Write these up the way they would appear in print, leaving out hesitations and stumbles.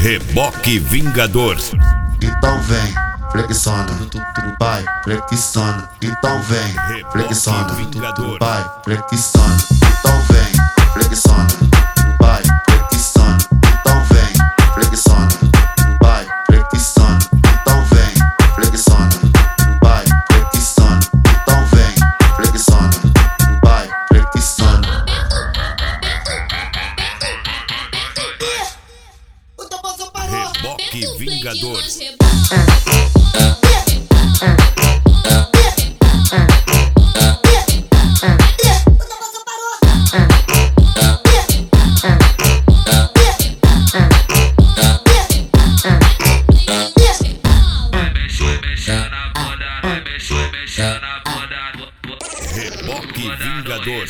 Reboque Vingador. Então vem, flexiona, vai, flexiona. Então vem, flexiona, vai, flexiona. Então vem, flexiona, vai, flexiona. Então vem, flexiona, vai, flexiona. Então vem, flexiona, vai, flexiona. Então vem, flexiona, vai, flexiona. Reboque Vingador. Reboque Vingador.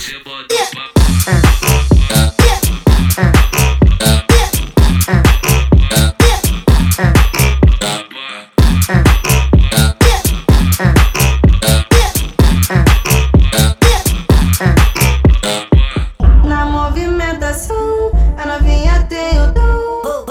Na movimentação, a novinha tem o dom.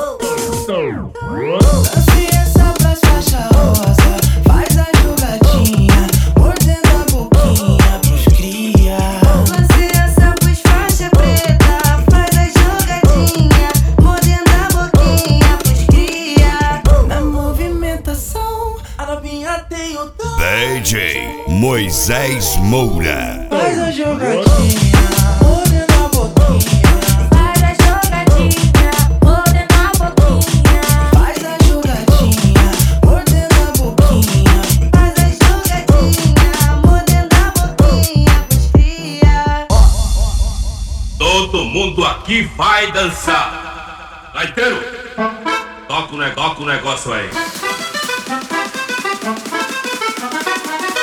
Dance essa pras faixa rosa, faz a jogadinha, mordendo a boquinha pros cria. Dance essa pros faixa preta, faz a jogadinha, mordendo a boquinha pros cria. Na movimentação, a novinha tem o dom. DJ Moisés Moura. Faz a jogadinha, mordendo a boquinha. Faz a jogadinha, mordendo a boquinha. Faz a jogadinha, mordendo a boquinha. Faz a jogadinha, mordendo a boquinha pros cria. Todo mundo aqui vai dançar. Gaiteiro, toca o negócio aí.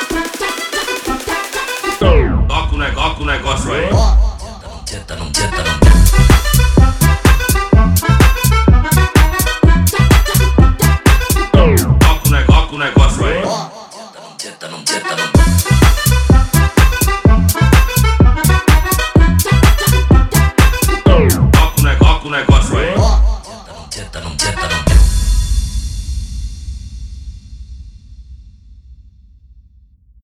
Toca o negócio aí. Tenta, não tenta,